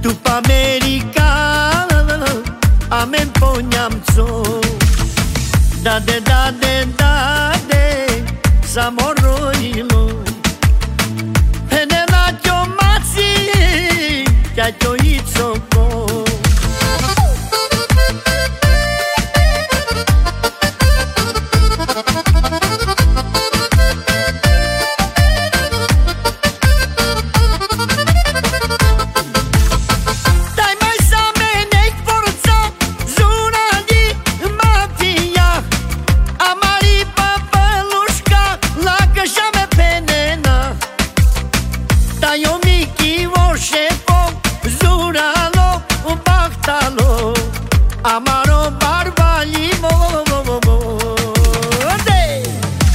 După America amen poniamco dade samoroilo penela chomatsi ya choitsoko I'm